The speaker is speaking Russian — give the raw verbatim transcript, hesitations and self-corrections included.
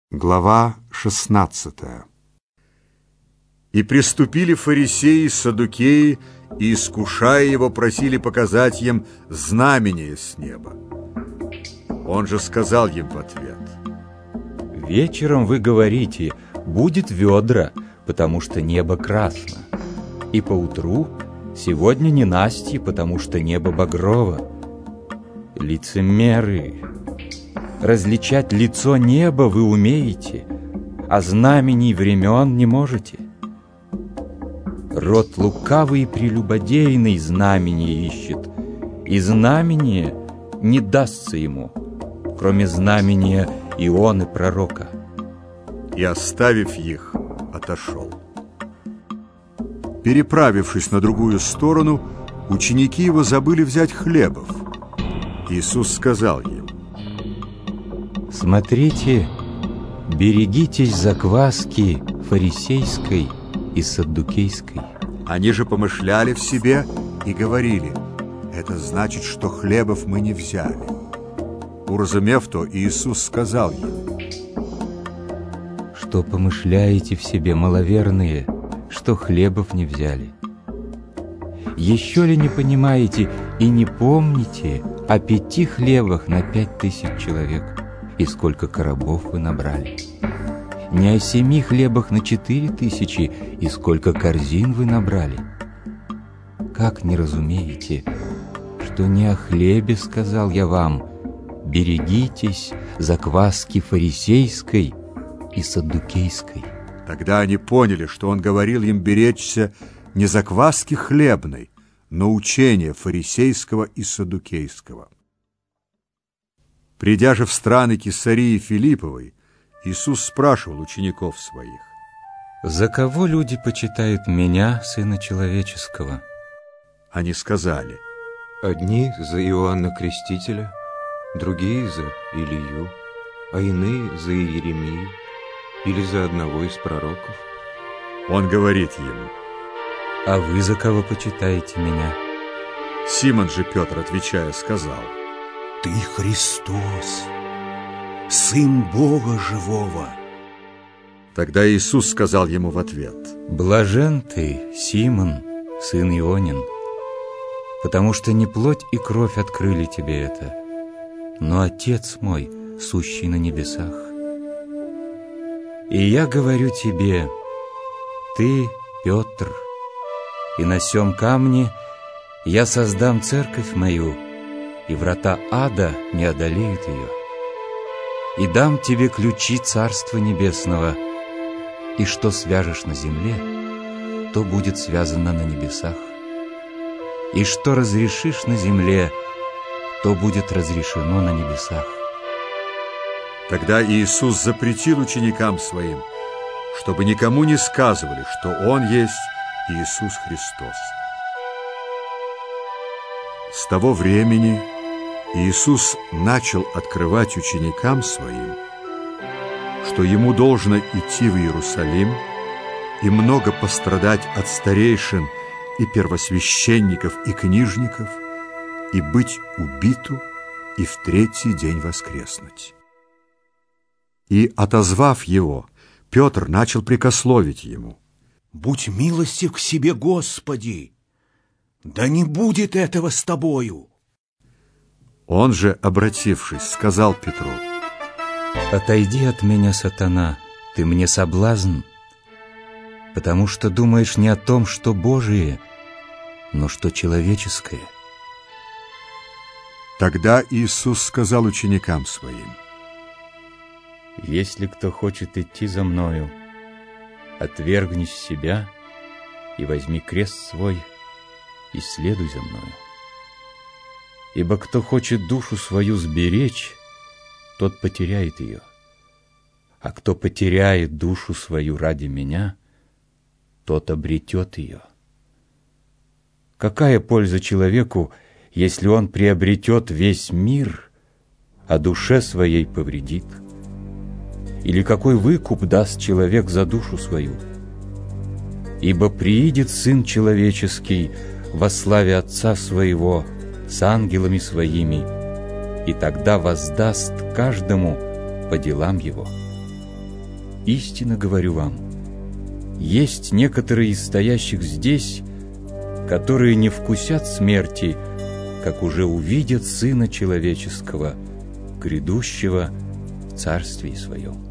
Глава шестнадцатая. И приступили фарисеи, саддукеи, и, искушая его, просили показать им знамение с неба. Он же сказал им в ответ: «Вечером вы говорите, будет ведра, потому что небо красно, и поутру сегодня ненастье, потому что небо багрово. Лицемеры! Различать лицо неба вы умеете, а знамений времен не можете. Род лукавый и прелюбодейный знамение ищет, и знамение не дастся ему, кроме знамения Ионы пророка». И, оставив их, отошел. Переправившись на другую сторону, ученики его забыли взять хлебов. Иисус сказал им: «Смотрите, берегитесь закваски фарисейской и саддукейской». Они же помышляли в себе и говорили: это значит, что хлебов мы не взяли. Уразумев то, Иисус сказал им: «Что помышляете в себе, маловерные, что хлебов не взяли? Еще ли не понимаете и не помните о пяти хлебах на пять тысяч человек? И сколько коробов вы набрали? Не о семи хлебах на четыре тысячи, и сколько корзин вы набрали? Как не разумеете, что не о хлебе сказал я вам: берегитесь закваски фарисейской и саддукейской?» Тогда они поняли, что он говорил им беречься не закваски хлебной, но учения фарисейского и саддукейского. Придя же в страны Кесарии Филипповой, Иисус спрашивал учеников своих: «За кого люди почитают меня, Сына Человеческого?» Они сказали: «Одни за Иоанна Крестителя, другие за Илию, а иные за Иеремию или за одного из пророков». Он говорит ему: «А вы за кого почитаете меня?» Симон же Петр, отвечая, сказал: «Ты Христос, Сын Бога Живого». Тогда Иисус сказал ему в ответ: «Блажен ты, Симон, сын Ионин, потому что не плоть и кровь открыли тебе это, но Отец мой, сущий на небесах. И я говорю тебе: ты, Петр, и на сем камне я создам церковь мою, и врата ада не одолеют ее. И дам тебе ключи Царства Небесного, и что свяжешь на земле, то будет связано на небесах, и что разрешишь на земле, то будет разрешено на небесах». Тогда Иисус запретил ученикам своим, чтобы никому не сказывали, что Он есть Иисус Христос. С того времени Иисус начал открывать ученикам своим, что Ему должно идти в Иерусалим и много пострадать от старейшин и первосвященников и книжников, и быть убиту, и в третий день воскреснуть. И, отозвав Его, Петр начал прикословить Ему: «Будь милостив к себе, Господи! Да не будет этого с Тобою!» Он же, обратившись, сказал Петру: «Отойди от меня, сатана, ты мне соблазн, потому что думаешь не о том, что Божие, но что человеческое». Тогда Иисус сказал ученикам своим: «Если кто хочет идти за Мною, отвергнись себя и возьми крест свой и следуй за Мною. Ибо кто хочет душу свою сберечь, тот потеряет ее, а кто потеряет душу свою ради Меня, тот обретет ее. Какая польза человеку, если он приобретет весь мир, а душе своей повредит? Или какой выкуп даст человек за душу свою? Ибо приидет Сын Человеческий во славе Отца Своего с ангелами Своими, и тогда воздаст каждому по делам его. истинно говорю вам, есть некоторые из стоящих здесь, которые не вкусят смерти, как уже увидят Сына Человеческого, грядущего в Царствии Своем».